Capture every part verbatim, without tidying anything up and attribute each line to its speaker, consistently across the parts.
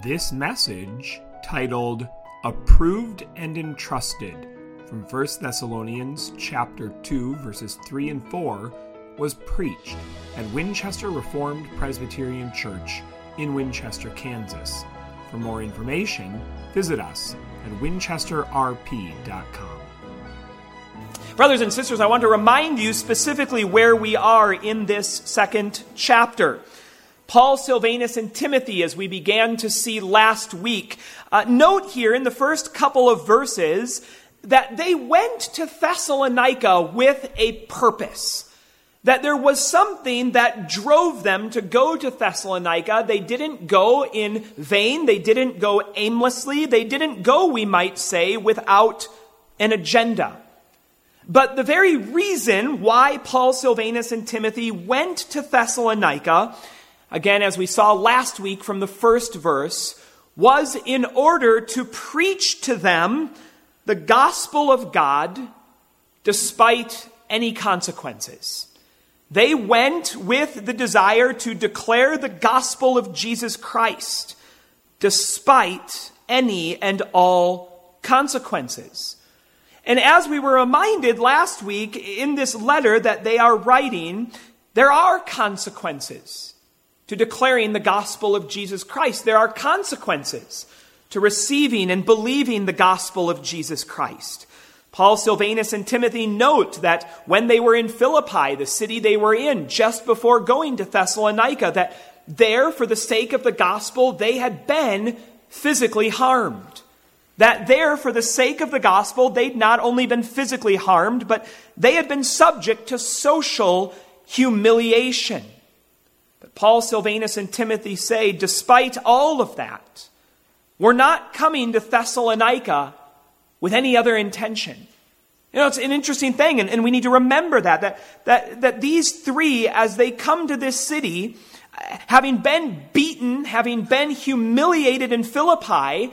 Speaker 1: This message, titled Approved and Entrusted, from First Thessalonians chapter two, verses three and four, was preached at Winchester Reformed Presbyterian Church in Winchester, Kansas. For more information, visit us at winchester r p dot com.
Speaker 2: Brothers and sisters, I want to remind you specifically where we are in this second chapter. Paul, Silvanus, and Timothy, as we began to see last week. Uh, note here in the first couple of verses that they went to Thessalonica with a purpose. That there was something that drove them to go to Thessalonica. They didn't go in vain. They didn't go aimlessly. They didn't go, we might say, without an agenda. But the very reason why Paul, Silvanus, and Timothy went to Thessalonica, again, as we saw last week from the first verse, was in order to preach to them the gospel of God despite any consequences. They went with the desire to declare the gospel of Jesus Christ despite any and all consequences. And as we were reminded last week in this letter that they are writing, there are consequences to declaring the gospel of Jesus Christ. There are consequences to receiving and believing the gospel of Jesus Christ. Paul, Silvanus, and Timothy note that when they were in Philippi, the city they were in just before going to Thessalonica, that there, for the sake of the gospel, they had been physically harmed. That there, for the sake of the gospel, they'd not only been physically harmed, but they had been subject to social humiliation. But Paul, Silvanus, and Timothy say, despite all of that, we're not coming to Thessalonica with any other intention. You know, it's an interesting thing, and, and we need to remember that, that, that, that these three, as they come to this city, having been beaten, having been humiliated in Philippi,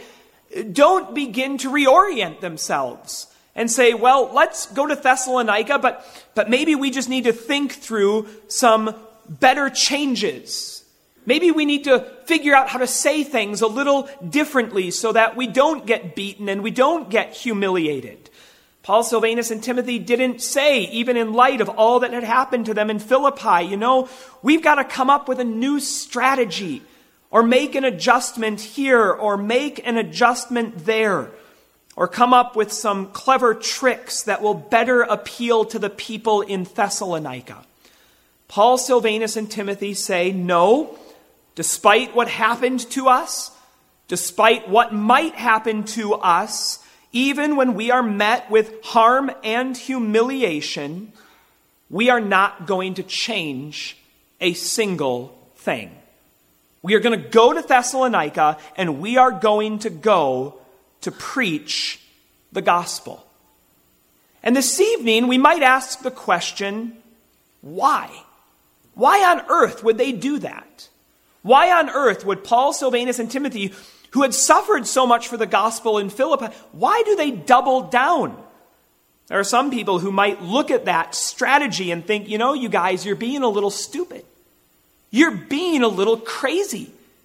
Speaker 2: don't begin to reorient themselves and say, well, let's go to Thessalonica, but, but maybe we just need to think through some better changes. Maybe we need to figure out how to say things a little differently so that we don't get beaten and we don't get humiliated. Paul, Silvanus, and Timothy didn't say, even in light of all that had happened to them in Philippi, you know, we've got to come up with a new strategy, or make an adjustment here, or make an adjustment there, or come up with some clever tricks that will better appeal to the people in Thessalonica. Paul, Silvanus, and Timothy say, no, despite what happened to us, despite what might happen to us, even when we are met with harm and humiliation, we are not going to change a single thing. We are going to go to Thessalonica, and we are going to go to preach the gospel. And this evening, we might ask the question, why? Why on earth would they do that? Why on earth would Paul, Silvanus, and Timothy, who had suffered so much for the gospel in Philippi, why do they double down? There are some people who might look at that strategy and think, you know, you guys, you're being a little stupid. You're being a little crazy.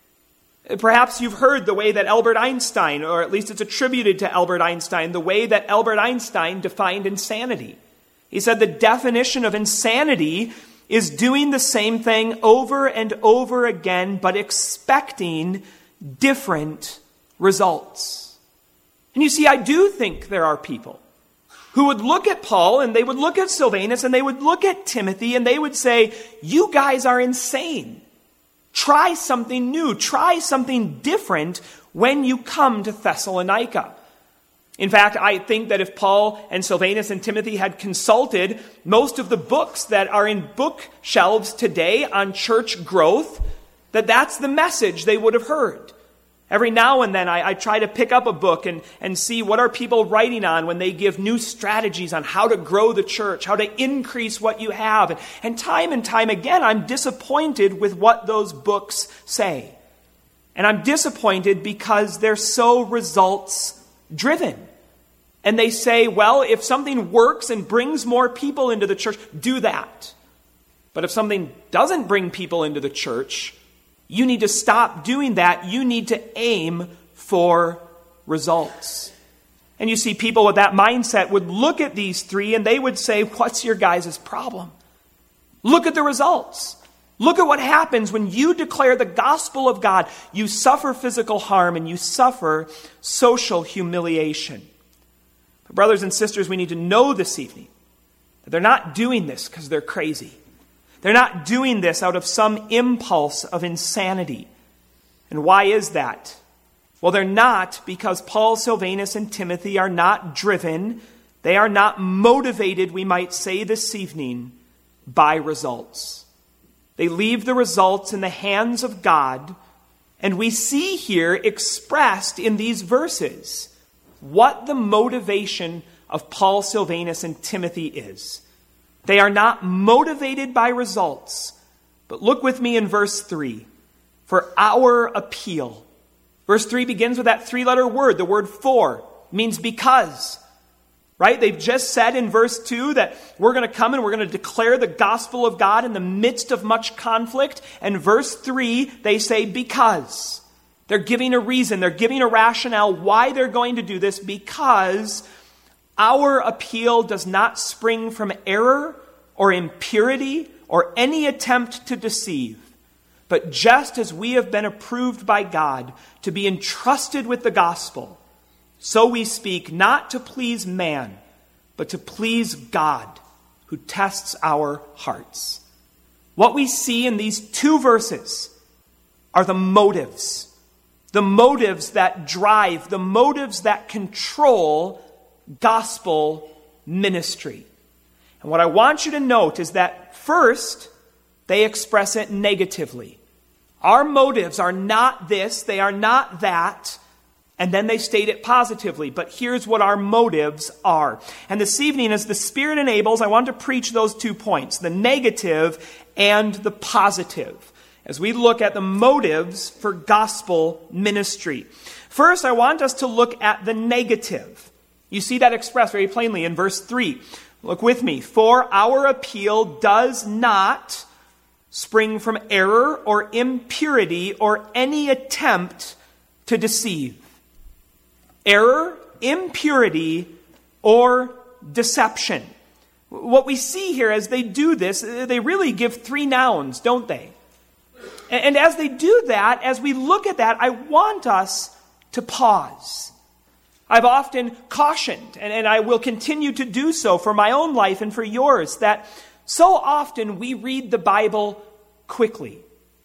Speaker 2: Perhaps you've heard the way that Albert Einstein, or at least it's attributed to Albert Einstein, the way that Albert Einstein defined insanity. He said the definition of insanity is doing the same thing over and over again, but expecting different results. And you see, I do think there are people who would look at Paul, and they would look at Silvanus, and they would look at Timothy, and they would say, you guys are insane. Try something new. Try something different when you come to Thessalonica. In fact, I think that if Paul and Silvanus and Timothy had consulted most of the books that are in bookshelves today on church growth, that that's the message they would have heard. Every now and then I, I try to pick up a book and, and see what are people writing on when they give new strategies on how to grow the church, how to increase what you have. And, and time and time again, I'm disappointed with what those books say. And I'm disappointed because they're so results driven. And they say, well, if something works and brings more people into the church, do that. But if something doesn't bring people into the church, You need to stop doing that. You need to aim for results. And you see, people with that mindset would look at these three and they would say, what's your guys' problem? Look at the results. Look at what happens when you declare the gospel of God. You suffer physical harm and you suffer social humiliation. But brothers and sisters, we need to know this evening that they're not doing this because they're crazy. They're not doing this out of some impulse of insanity. And why is that? Well, they're not because Paul, Silvanus, and Timothy are not driven. They are not motivated, we might say this evening, by results. They leave the results in the hands of God, and we see here expressed in these verses what the motivation of Paul, Silvanus, and Timothy is. They are not motivated by results. But look with me in verse three. For our appeal. Verse three begins with that three-letter word. The word for means because. Right? They've just said in verse two that we're going to come and we're going to declare the gospel of God in the midst of much conflict. And verse three, they say because. They're giving a reason. They're giving a rationale why they're going to do this. Because our appeal does not spring from error or impurity or any attempt to deceive. But just as we have been approved by God to be entrusted with the gospel, so we speak not to please man, but to please God, who tests our hearts. What we see in these two verses are the motives. The motives that drive, the motives that control gospel ministry. And what I want you to note is that first, they express it negatively. Our motives are not this, they are not that, and then they state it positively. But here's what our motives are. And this evening, as the Spirit enables, I want to preach those two points, the negative and the positive, as we look at the motives for gospel ministry. First, I want us to look at the negative. You see that expressed very plainly in verse three. Look with me. For our appeal does not spring from error or impurity or any attempt to deceive. Error, impurity, or deception. What we see here as they do this, they really give three nouns, don't they? And as they do that, as we look at that, I want us to pause. I've often cautioned, and, and I will continue to do so for my own life and for yours, that so often we read the Bible quickly.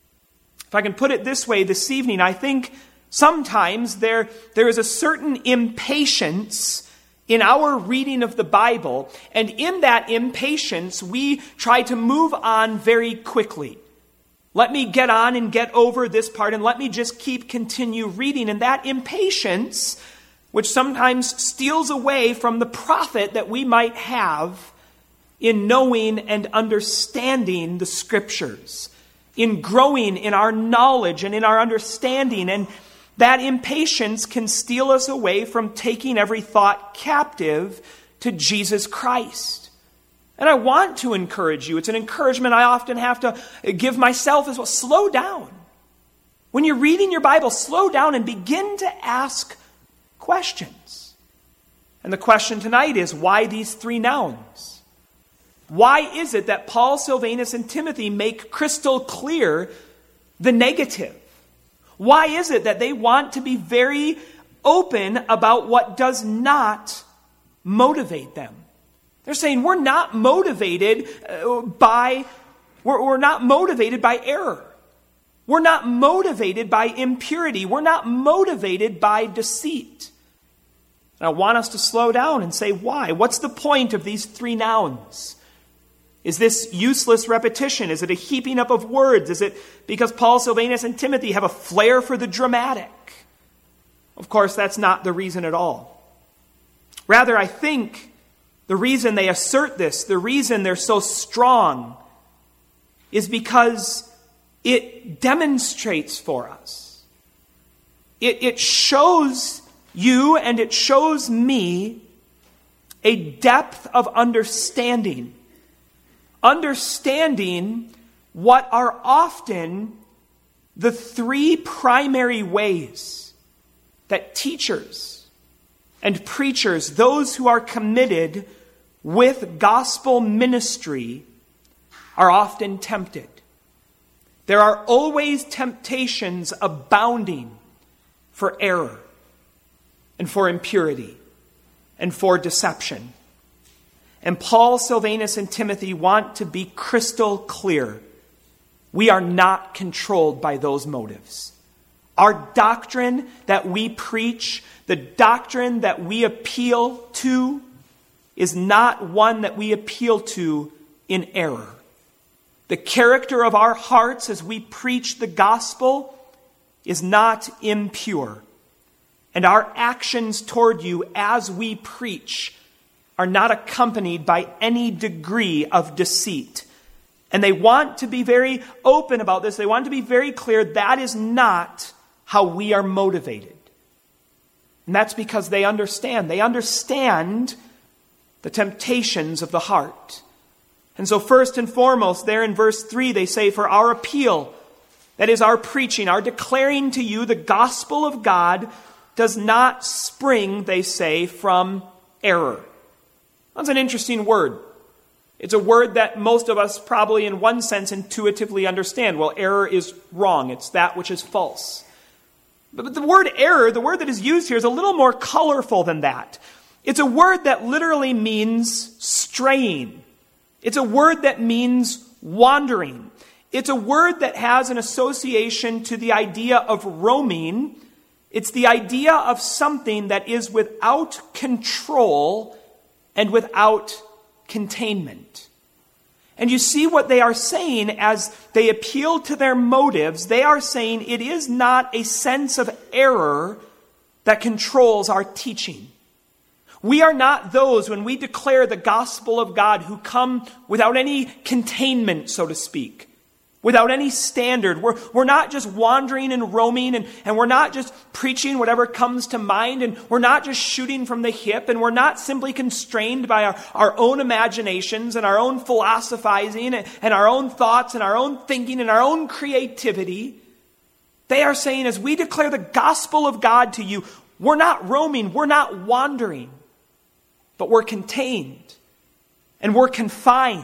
Speaker 2: If I can put it this way this evening, I think sometimes there, there is a certain impatience in our reading of the Bible, and in that impatience, we try to move on very quickly. Let me get on and get over this part, and let me just keep continue reading. And that impatience, which sometimes steals away from the profit that we might have in knowing and understanding the Scriptures, in growing in our knowledge and in our understanding. And that impatience can steal us away from taking every thought captive to Jesus Christ. And I want to encourage you. It's an encouragement I often have to give myself as well. Slow down. When you're reading your Bible, slow down and begin to ask questions. And the question tonight is, why these three nouns? Why is it that Paul, Silvanus, and Timothy make crystal clear the negative? Why is it that they want to be very open about what does not motivate them? They're saying we're not motivated by, we're, we're not motivated by error. We're not motivated by impurity. We're not motivated by deceit. And I want us to slow down and say, why? What's the point of these three nouns? Is this useless repetition? Is it a heaping up of words? Is it because Paul, Silvanus, and Timothy have a flair for the dramatic? Of course, that's not the reason at all. Rather, I think the reason they assert this, the reason they're so strong, is because it demonstrates for us. It, it shows you and it shows me a depth of understanding. Understanding what are often the three primary ways that teachers and preachers, those who are committed with gospel ministry, are often tempted. There are always temptations abounding for error and for impurity and for deception. And Paul, Silvanus, and Timothy want to be crystal clear. We are not controlled by those motives. Our doctrine that we preach, the doctrine that we appeal to, is not one that we appeal to in error. The character of our hearts as we preach the gospel is not impure. And our actions toward you as we preach are not accompanied by any degree of deceit. And they want to be very open about this. They want to be very clear that is not how we are motivated. And that's because they understand. They understand the temptations of the heart. And so first and foremost, there in verse three, they say, for our appeal, that is our preaching, our declaring to you the gospel of God, does not spring, they say, from error. That's an interesting word. It's a word that most of us probably in one sense intuitively understand. Well, error is wrong. It's that which is false. But the word error, the word that is used here, is a little more colorful than that. It's a word that literally means straying. It's a word that means wandering. It's a word that has an association to the idea of roaming. It's the idea of something that is without control and without containment. And you see what they are saying as they appeal to their motives. They are saying it is not a sense of error that controls our teaching. We are not those, when we declare the gospel of God, who come without any containment, so to speak, without any standard. We're, we're not just wandering and roaming, and, and we're not just preaching whatever comes to mind, and we're not just shooting from the hip, and we're not simply constrained by our, our own imaginations and our own philosophizing and, and our own thoughts and our own thinking and our own creativity. They are saying, as we declare the gospel of God to you, we're not roaming, we're not wandering, but we're contained and we're confined.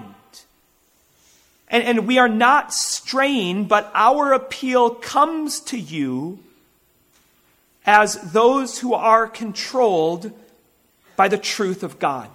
Speaker 2: And, and we are not straying, but our appeal comes to you as those who are controlled by the truth of God.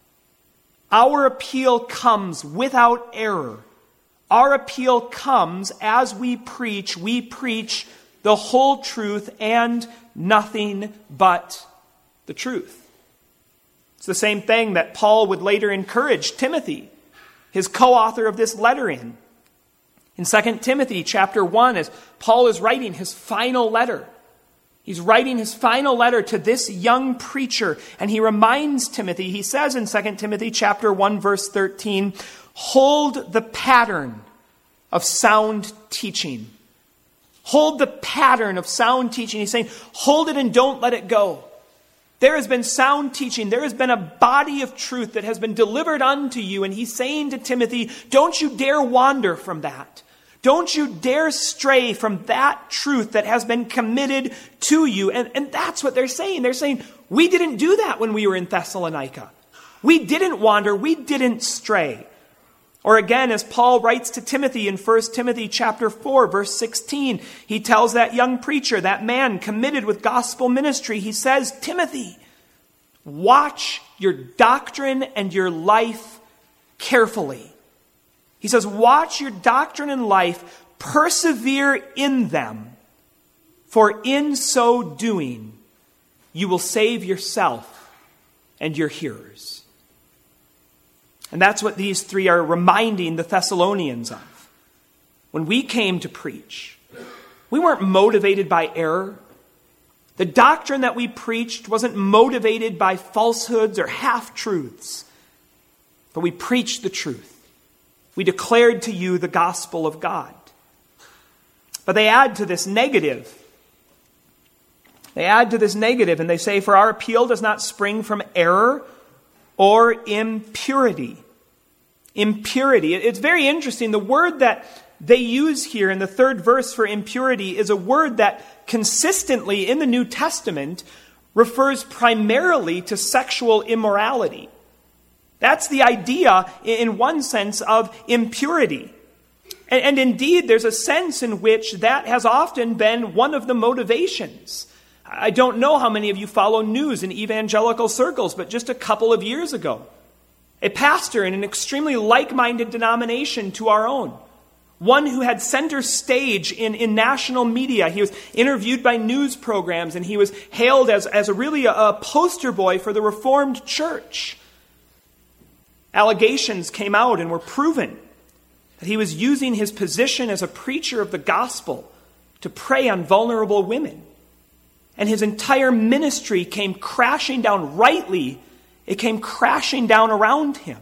Speaker 2: Our appeal comes without error. Our appeal comes as we preach. We preach the whole truth and nothing but the truth. It's the same thing that Paul would later encourage Timothy, his co-author of this letter, in. In Second Timothy chapter one, as Paul is writing his final letter, he's writing his final letter to this young preacher, and he reminds Timothy, he says in Second Timothy chapter one, verse thirteen, hold the pattern of sound teaching. Hold the pattern of sound teaching. He's saying, hold it and don't let it go. There has been sound teaching. There has been a body of truth that has been delivered unto you. And he's saying to Timothy, don't you dare wander from that. Don't you dare stray from that truth that has been committed to you. And, and that's what they're saying. They're saying, we didn't do that when we were in Thessalonica. We didn't wander. We didn't stray. Or again, as Paul writes to Timothy in First Timothy chapter four, verse sixteen, he tells that young preacher, that man committed with gospel ministry, he says, Timothy, watch your doctrine and your life carefully. He says, watch your doctrine and life, persevere in them, for in so doing, you will save yourself and your hearers. And that's what these three are reminding the Thessalonians of. When we came to preach, we weren't motivated by error. The doctrine that we preached wasn't motivated by falsehoods or half-truths. But we preached the truth. We declared to you the gospel of God. But they add to this negative. They add to this negative and they say, for our appeal does not spring from error or impurity. Impurity. It's very interesting. The word that, they use here in the third verse for impurity is a word that consistently in the New Testament refers primarily to sexual immorality. That's the idea, in one sense, of impurity. And, and indeed, there's a sense in which that has often been one of the motivations. I don't know how many of you follow news in evangelical circles, but just a couple of years ago, a pastor in an extremely like-minded denomination to our own, one who had center stage in, in national media. He was interviewed by news programs, and he was hailed as, as a really a, a poster boy for the Reformed Church. Allegations came out and were proven that he was using his position as a preacher of the gospel to prey on vulnerable women. And his entire ministry came crashing down, rightly, it came crashing down around him.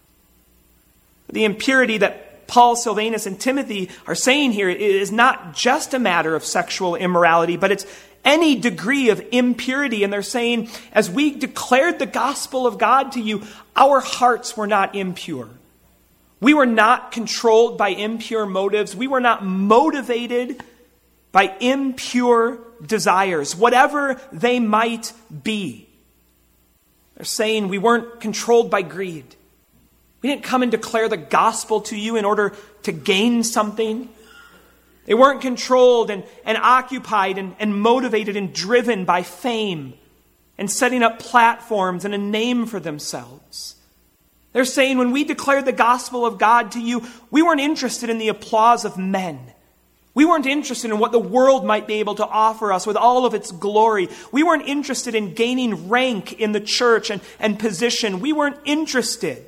Speaker 2: The impurity that Paul, Silvanus, and Timothy are saying here is not just a matter of sexual immorality, but it's any degree of impurity. And they're saying, as we declared the gospel of God to you, our hearts were not impure. We were not controlled by impure motives. We were not motivated by impure desires, whatever they might be. They're saying we weren't controlled by greed. We didn't come and declare the gospel to you in order to gain something. They weren't controlled and, and occupied and, and motivated and driven by fame and setting up platforms and a name for themselves. They're saying when we declared the gospel of God to you, we weren't interested in the applause of men. We weren't interested in what the world might be able to offer us with all of its glory. We weren't interested in gaining rank in the church and, and position. We weren't interested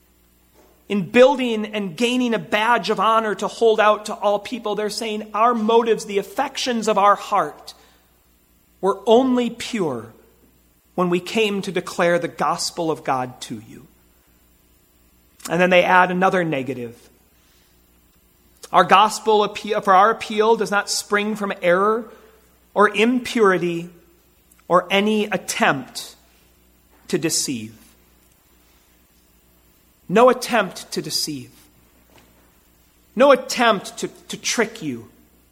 Speaker 2: in building and gaining a badge of honor to hold out to all people. They're saying our motives, the affections of our heart, were only pure when we came to declare the gospel of God to you. And then they add another negative. Our gospel appeal, for our appeal does not spring from error or impurity or any attempt to deceive. No attempt to deceive. No attempt to, to trick you.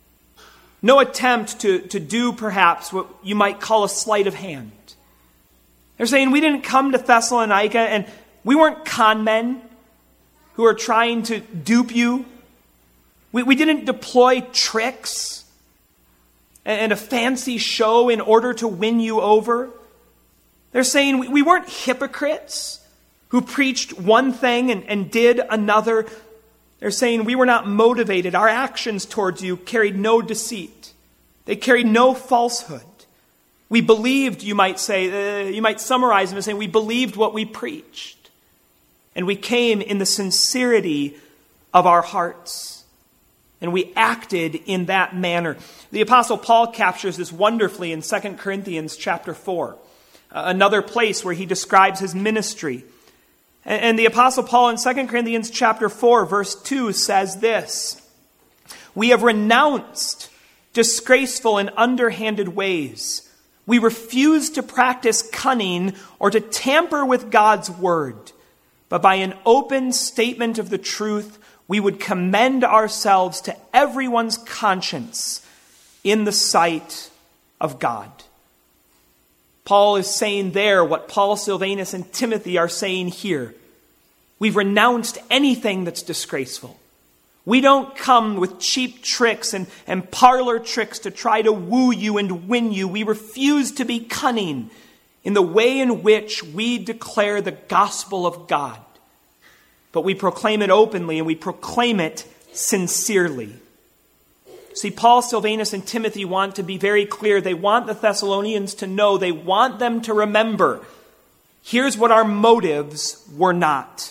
Speaker 2: No attempt to, to do perhaps what you might call a sleight of hand. They're saying we didn't come to Thessalonica and we weren't con men who are trying to dupe you. We, we didn't deploy tricks and a fancy show in order to win you over. They're saying we, we weren't hypocrites who preached one thing and, and did another. They're saying we were not motivated. Our actions towards you carried no deceit. They carried no falsehood. We believed, you might say, uh, you might summarize them as saying we believed what we preached. And we came in the sincerity of our hearts. And we acted in that manner. The Apostle Paul captures this wonderfully in Second Corinthians chapter four, uh, another place where he describes his ministry. And, and the Apostle Paul in Second Corinthians chapter four, verse two says this: "We have renounced disgraceful and underhanded ways. We refuse to practice cunning or to tamper with God's word. But by an open statement of the truth, we would commend ourselves to everyone's conscience in the sight of God." Paul is saying there what Paul, Silvanus, and Timothy are saying here. We've renounced anything that's disgraceful. We don't come with cheap tricks and, and parlor tricks to try to woo you and win you. We refuse to be cunning in the way in which we declare the gospel of God. But we proclaim it openly and we proclaim it sincerely. See, Paul, Silvanus, and Timothy want to be very clear. They want the Thessalonians to know. They want them to remember. Here's what our motives were not.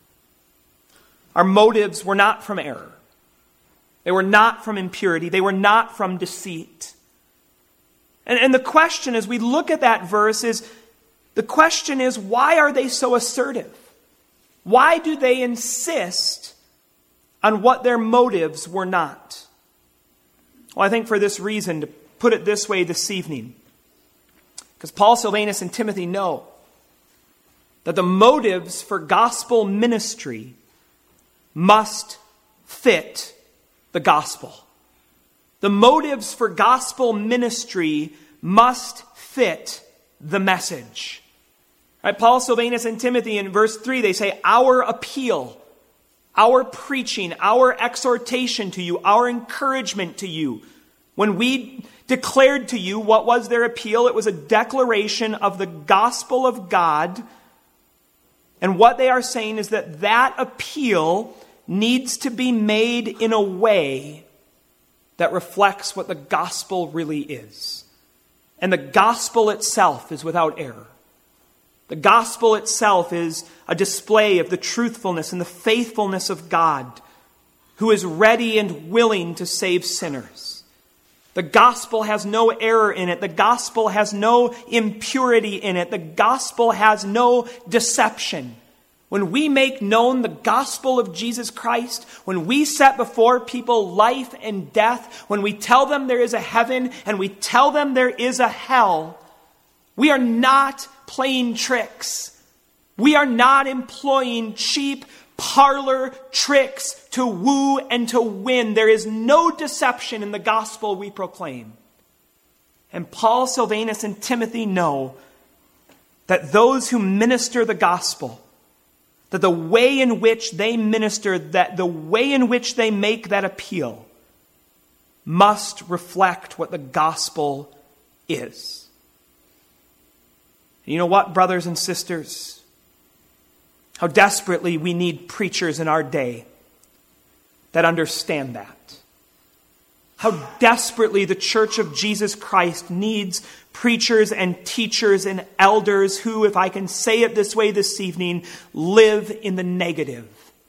Speaker 2: Our motives were not from error. They were not from impurity. They were not from deceit. And, and the question as we look at that verse is, the question is, why are they so assertive? Why do they insist on what their motives were not? Well, I think for this reason, to put it this way this evening, because Paul, Silvanus, and Timothy know that the motives for gospel ministry must fit the gospel. The motives for gospel ministry must fit the message. Right? Paul, Silvanus, and Timothy in verse three, they say, our appeal, our preaching, our exhortation to you, our encouragement to you. When we declared to you what was their appeal, it was a declaration of the gospel of God. And what they are saying is that that appeal needs to be made in a way that reflects what the gospel really is. And the gospel itself is without error. The gospel itself is a display of the truthfulness and the faithfulness of God, who is ready and willing to save sinners. The gospel has no error in it. The gospel has no impurity in it. The gospel has no deception. When we make known the gospel of Jesus Christ, when we set before people life and death, when we tell them there is a heaven and we tell them there is a hell, we are not playing tricks. We are not employing cheap parlor tricks to woo and to win. There is no deception in the gospel we proclaim. And Paul, Silvanus, and Timothy know that those who minister the gospel, that the way in which they minister, that the way in which they make that appeal must reflect what the gospel is. You know what, brothers and sisters? How desperately we need preachers in our day that understand that. How desperately the Church of Jesus Christ needs preachers and teachers and elders who, if I can say it this way this evening, live in the negative.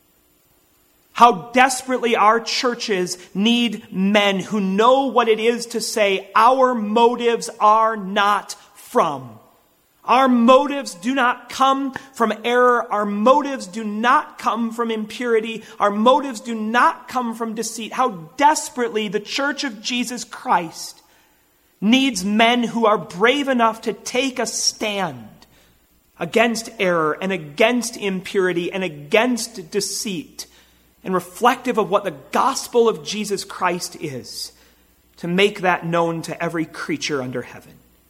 Speaker 2: How desperately our churches need men who know what it is to say, our motives are not from. Our motives do not come from error. Our motives do not come from impurity. Our motives do not come from deceit. How desperately the Church of Jesus Christ needs men who are brave enough to take a stand against error and against impurity and against deceit, and reflective of what the gospel of Jesus Christ is, to make that known to every creature under heaven.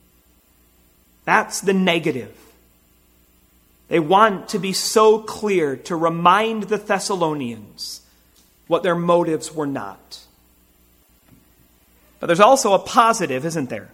Speaker 2: That's the negative. They want to be so clear to remind the Thessalonians what their motives were not. But there's also a positive, isn't there?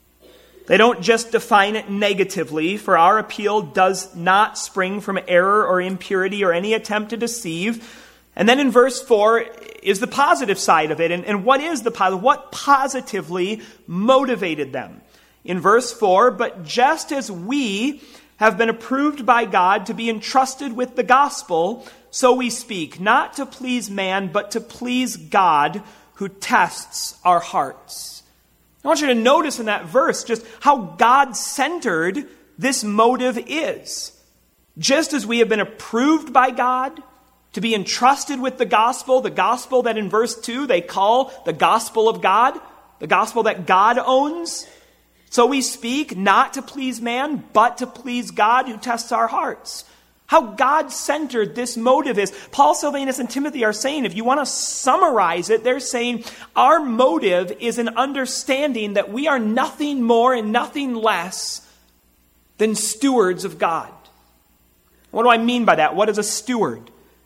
Speaker 2: They don't just define it negatively, for our appeal does not spring from error or impurity or any attempt to deceive. And then in verse four is the positive side of it. And, and what is the positive? What positively motivated them? In verse four, but just as we have been approved by God to be entrusted with the gospel, so we speak, not to please man, but to please God who tests our hearts. I want you to notice in that verse just how God-centered this motive is. Just as we have been approved by God to be entrusted with the gospel, the gospel that in verse two they call the gospel of God, the gospel that God owns, so we speak not to please man, but to please God who tests our hearts. How God-centered this motive is. Paul, Silvanus, and Timothy are saying, if you want to summarize it, they're saying our motive is an understanding that we are nothing more and nothing less than stewards of God. What do I mean by that? What is a steward?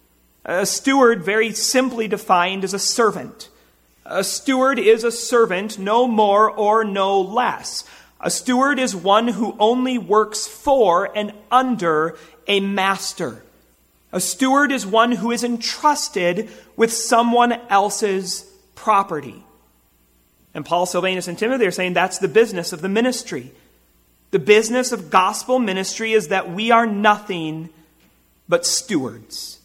Speaker 2: A steward, very simply defined, is a servant. A steward is a servant, no more or no less. A steward is one who only works for and under a master. A steward is one who is entrusted with someone else's property. And Paul, Silvanus, and Timothy are saying that's the business of the ministry. The business of gospel ministry is that we are nothing but stewards.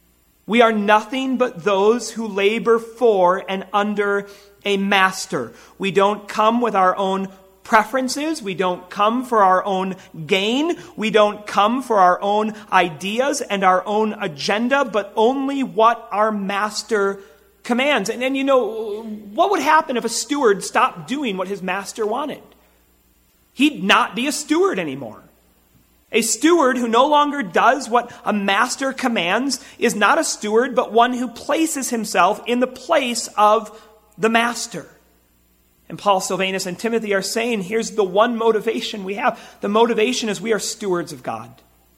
Speaker 2: We are nothing but those who labor for and under a master. We don't come with our own preferences. We don't come for our own gain. We don't come for our own ideas and our own agenda, but only what our master commands. And then, you know, what would happen if a steward stopped doing what his master wanted? He'd not be a steward anymore. A steward who no longer does what a master commands is not a steward, but one who places himself in the place of the master. And Paul, Silvanus, and Timothy are saying, here's the one motivation we have. The motivation is we are stewards of God.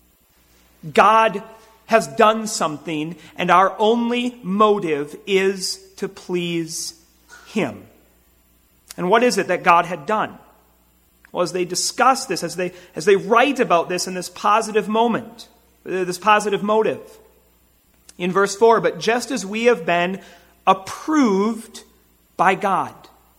Speaker 2: God has done something, and our only motive is to please him. And what is it that God had done? Well, as they discuss this, as they, as they write about this in this positive moment, this positive motive, in verse four, but just as we have been approved by God.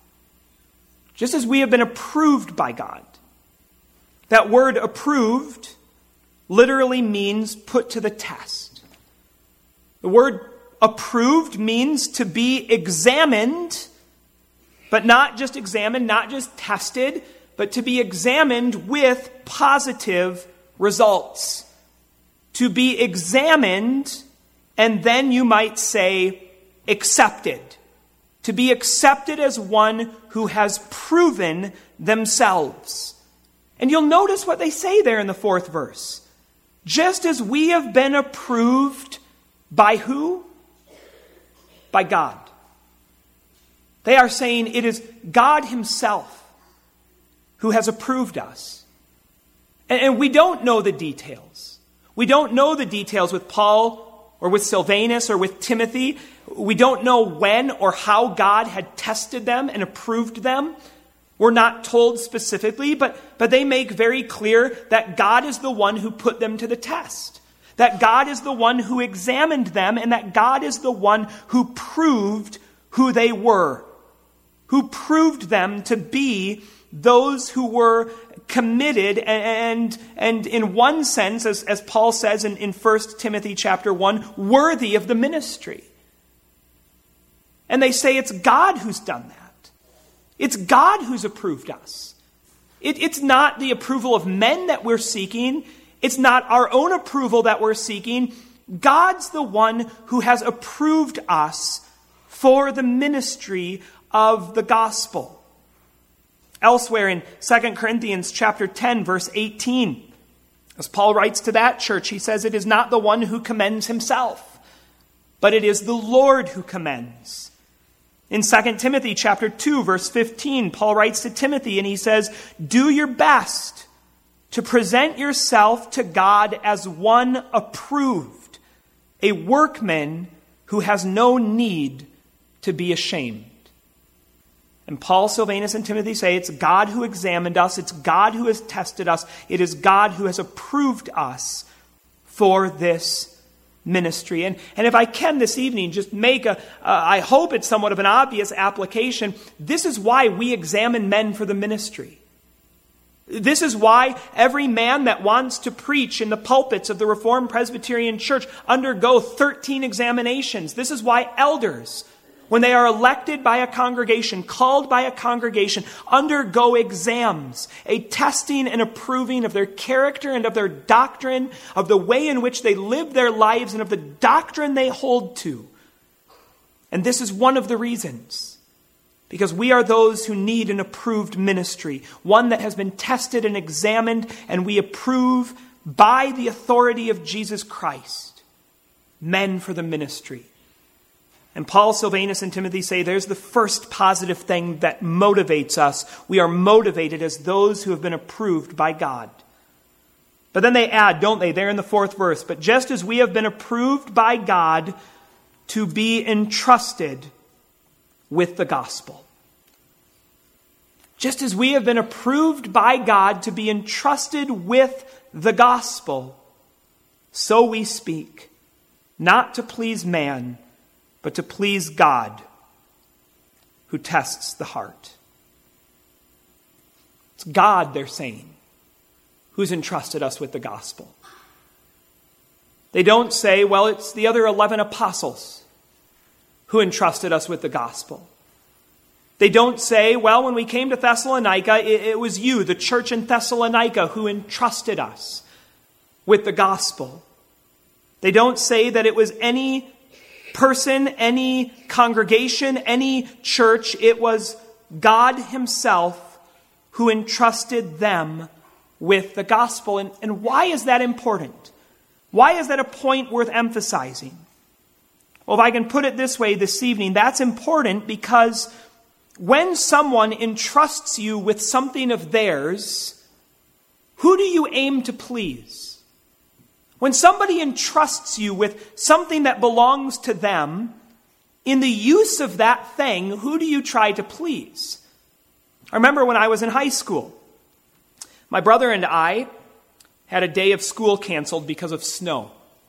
Speaker 2: Just as we have been approved by God. That word approved literally means put to the test. The word approved means to be examined, but not just examined, not just tested, but to be examined with positive results. To be examined, and then you might say accepted. To be accepted as one who has proven themselves. And you'll notice what they say there in the fourth verse. Just as we have been approved by who? By God. They are saying it is God himself who has approved us. And we don't know the details. We don't know the details with Paul or with Silvanus or with Timothy. We don't know when or how God had tested them and approved them. We're not told specifically, but, but they make very clear that God is the one who put them to the test. That God is the one who examined them, and that God is the one who proved who they were. Who proved them to be those who were committed and, and in one sense, as, as Paul says in, in First Timothy chapter one, worthy of the ministry. And they say it's God who's done that. It's God who's approved us. It, it's not the approval of men that we're seeking. It's not our own approval that we're seeking. God's the one who has approved us for the ministry of the gospel. Elsewhere in Second Corinthians chapter ten, verse eighteen, as Paul writes to that church, he says, it is not the one who commends himself, but it is the Lord who commends. In Second Timothy chapter two, verse fifteen, Paul writes to Timothy and he says, do your best to present yourself to God as one approved, a workman who has no need to be ashamed. And Paul, Silvanus, and Timothy say it's God who examined us, it's God who has tested us, it is God who has approved us for this ministry. And, and if I can this evening just make a, uh, I hope it's somewhat of an obvious application, this is why we examine men for the ministry. This is why every man that wants to preach in the pulpits of the Reformed Presbyterian Church undergo thirteen examinations. This is why elders, when they are elected by a congregation, called by a congregation, undergo exams, a testing and approving of their character and of their doctrine, of the way in which they live their lives and of the doctrine they hold to. And this is one of the reasons. Because we are those who need an approved ministry, one that has been tested and examined, and we approve by the authority of Jesus Christ, men for the ministry. And Paul, Silvanus, and Timothy say there's the first positive thing that motivates us. We are motivated as those who have been approved by God. But then they add, don't they, there in the fourth verse, but just as we have been approved by God to be entrusted with the gospel. Just as we have been approved by God to be entrusted with the gospel, so we speak, not to please man, but to please God, who tests the heart. It's God, they're saying, who's entrusted us with the gospel. They don't say, well, it's the other eleven apostles who entrusted us with the gospel. They don't say, well, when we came to Thessalonica, it, it was you, the church in Thessalonica, who entrusted us with the gospel. They don't say that it was any person, any congregation, any church. It was God himself who entrusted them with the gospel. And, and why is that important? Why is that a point worth emphasizing? Well, if I can put it this way this evening, that's important because when someone entrusts you with something of theirs, who do you aim to please? When somebody entrusts you with something that belongs to them, in the use of that thing, who do you try to please? I remember when I was in high school, my brother and I had a day of school canceled because of snow.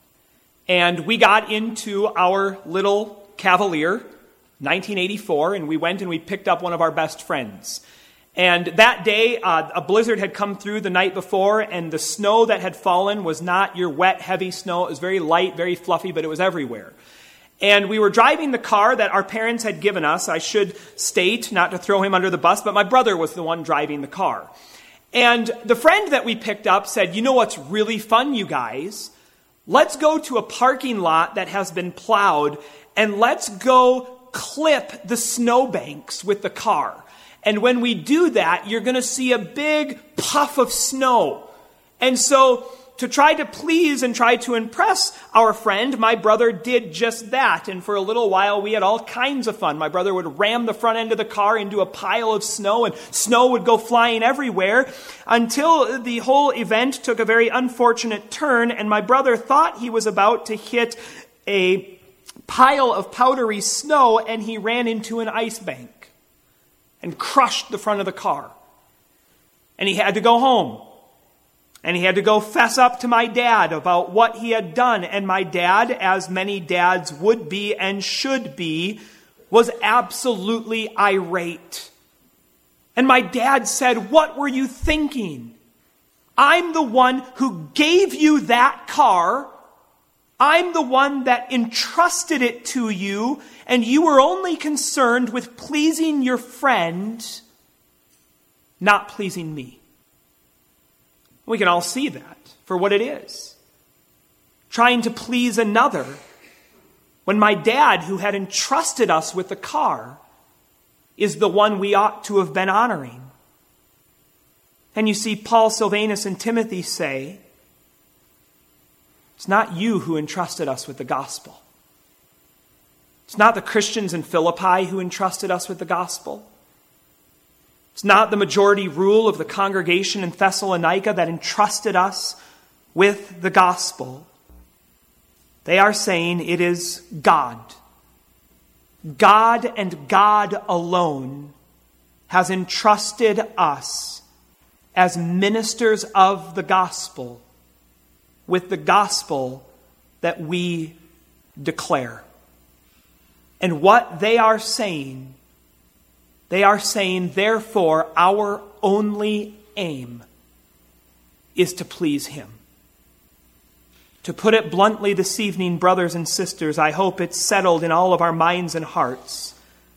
Speaker 2: And we got into our little Cavalier, nineteen eighty-four, and we went and we picked up one of our best friends. And that day, uh, a blizzard had come through the night before, and the snow that had fallen was not your wet, heavy snow. It was very light, very fluffy, but it was everywhere. And we were driving the car that our parents had given us. I should state, not to throw him under the bus, but my brother was the one driving the car. And the friend that we picked up said, you know what's really fun, you guys? Let's go to a parking lot that has been plowed, and let's go clip the snowbanks with the car. And when we do that, you're going to see a big puff of snow. And so to try to please and try to impress our friend, my brother did just that. And for a little while, we had all kinds of fun. My brother would ram the front end of the car into a pile of snow, and snow would go flying everywhere until the whole event took a very unfortunate turn, and my brother thought he was about to hit a pile of powdery snow, and he ran into an ice bank and crushed the front of the car. And he had to go home. And he had to go fess up to my dad about what he had done. And my dad, as many dads would be and should be, was absolutely irate. And my dad said, "What were you thinking? I'm the one who gave you that car. I'm the one that entrusted it to you, and you were only concerned with pleasing your friend, not pleasing me." We can all see that for what it is. Trying to please another when my dad, who had entrusted us with the car, is the one we ought to have been honoring. And you see Paul, Silvanus, and Timothy say, it's not you who entrusted us with the gospel. It's not the Christians in Philippi who entrusted us with the gospel. It's not the majority rule of the congregation in Thessalonica that entrusted us with the gospel. They are saying it is God. God and God alone has entrusted us as ministers of the gospel with the gospel that we declare. And what they are saying, they are saying, therefore, our only aim is to please Him. To put it bluntly this evening, brothers and sisters, I hope it's settled in all of our minds and hearts.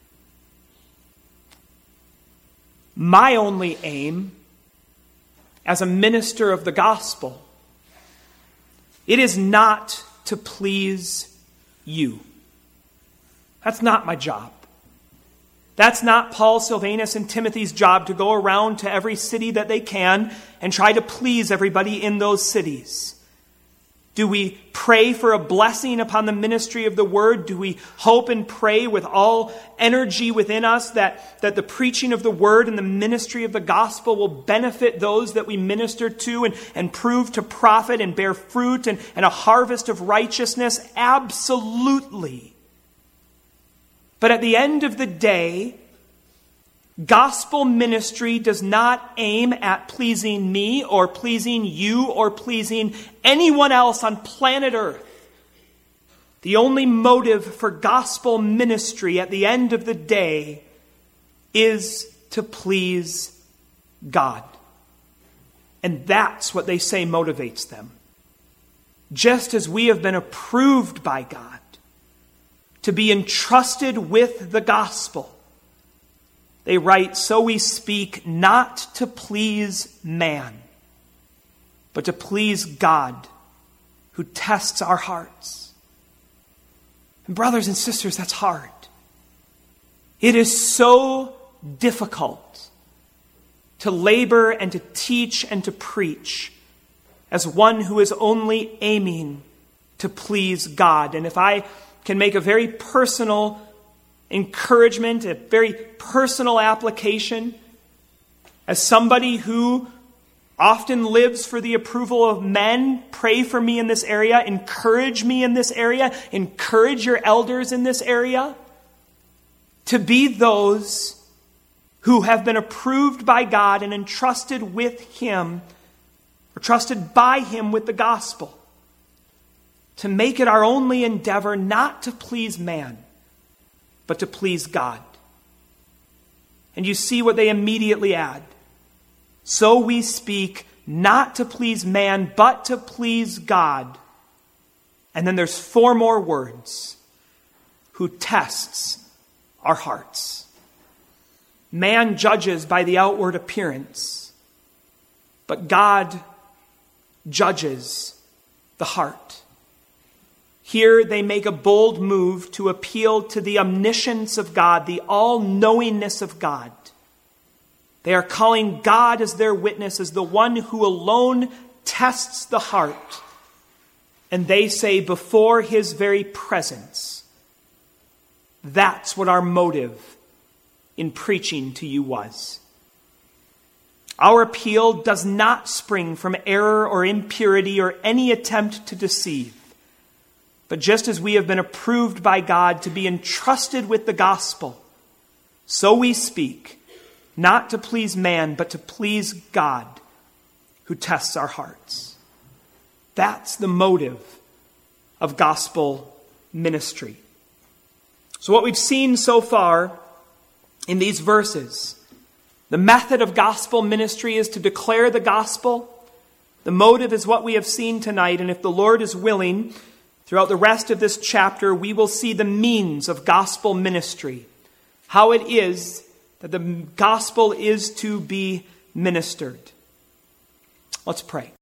Speaker 2: My only aim as a minister of the gospel, it is not to please you. That's not my job. That's not Paul, Silvanus, and Timothy's job to go around to every city that they can and try to please everybody in those cities. Do we pray for a blessing upon the ministry of the word? Do we hope and pray with all energy within us that, that the preaching of the word and the ministry of the gospel will benefit those that we minister to and, and prove to profit and bear fruit and, and a harvest of righteousness? Absolutely. But at the end of the day, gospel ministry does not aim at pleasing me or pleasing you or pleasing anyone else on planet Earth. The only motive for gospel ministry at the end of the day is to please God. And that's what they say motivates them. Just as we have been approved by God to be entrusted with the gospel, they write, so we speak not to please man, but to please God, who tests our hearts. And brothers and sisters, that's hard. It is so difficult to labor and to teach and to preach as one who is only aiming to please God. And if I can make a very personal encouragement, a very personal application, as somebody who often lives for the approval of men, pray for me in this area, encourage me in this area, encourage your elders in this area, to be those who have been approved by God and entrusted with Him, or trusted by Him with the gospel, to make it our only endeavor not to please man, but to please God. And you see what they immediately add. So we speak not to please man, but to please God. And then there's four more words. Who tests our hearts. Man judges by the outward appearance, but God judges the heart. Here they make a bold move to appeal to the omniscience of God, the all-knowingness of God. They are calling God as their witness, as the one who alone tests the heart. And they say, before His very presence, that's what our motive in preaching to you was. Our appeal does not spring from error or impurity or any attempt to deceive. But just as we have been approved by God to be entrusted with the gospel, so we speak, not to please man, but to please God, who tests our hearts. That's the motive of gospel ministry. So what we've seen so far in these verses, the method of gospel ministry is to declare the gospel. The motive is what we have seen tonight, and if the Lord is willing, throughout the rest of this chapter, we will see the means of gospel ministry, how it is that the gospel is to be ministered. Let's pray.